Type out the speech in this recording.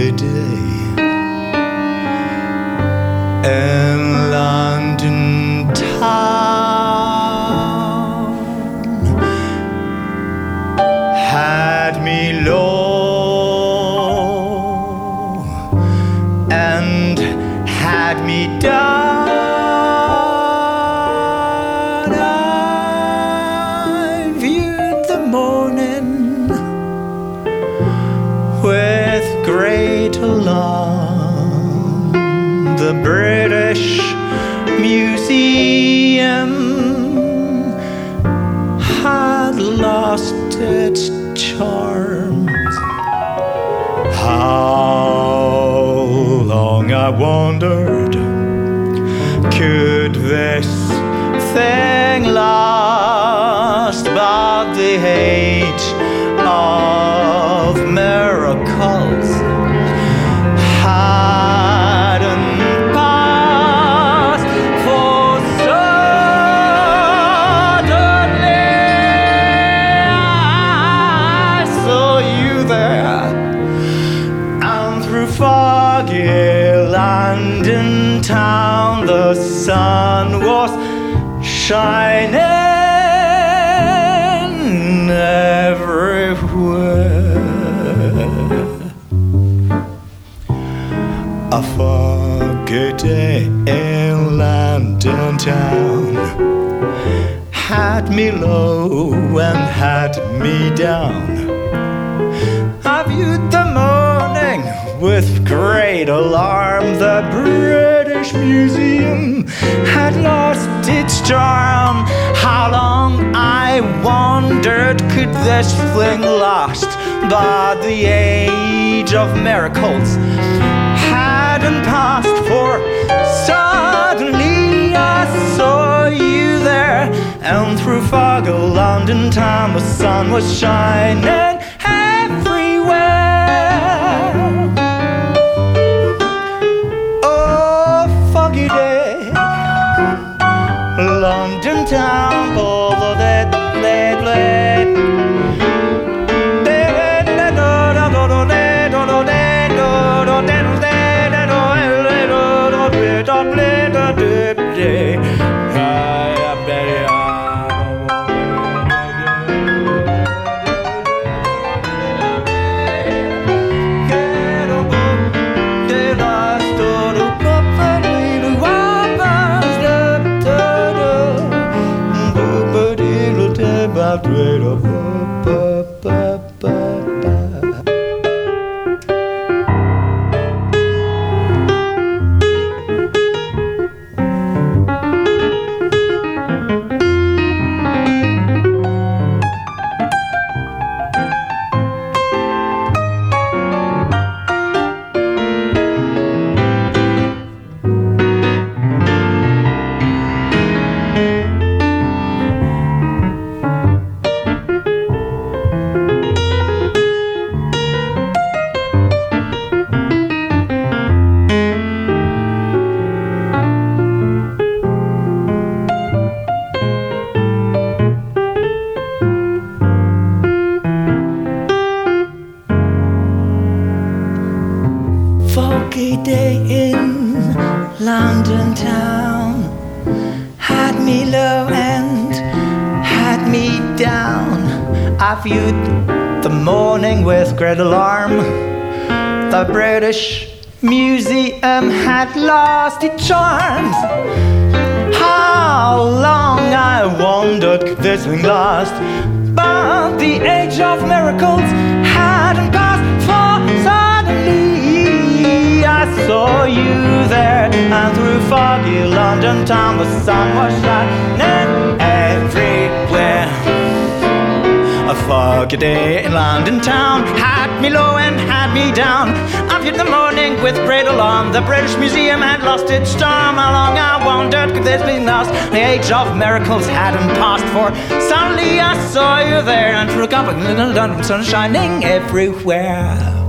foggy day in London town had me low and had me down. I viewed the morning with great alarm. The British Museum had lost its charms. How long I wondered, could this thing last? But the age of miracles hadn't passed, for suddenly I saw you there, and through foggy London town the sun was shining everywhere. A foggy day in London town had me low and had me down. I viewed the morning with great alarm. The British Museum had lost its charm. How long I wondered, could this thing last? But the age of miracles hadn't passed, for suddenly I saw you there, and through foggy London town the sun was shining everywhere. Oh, foggy day, London town, full of that late. Foggy day in London town had me low and had me down. I viewed the morning with great alarm. The British Museum had lost its charms. How long I wondered could this thing last? But the age of miracles hadn't passed, for suddenly I saw you there, and through foggy London town the sun was shining everywhere. A foggy day in London town had me low and had me down. I viewed the morning with great alarm. The British Museum had lost its charm. How long I wondered could this be lost? The age of miracles hadn't passed, for suddenly I saw you there, and through foggy London sun shining everywhere.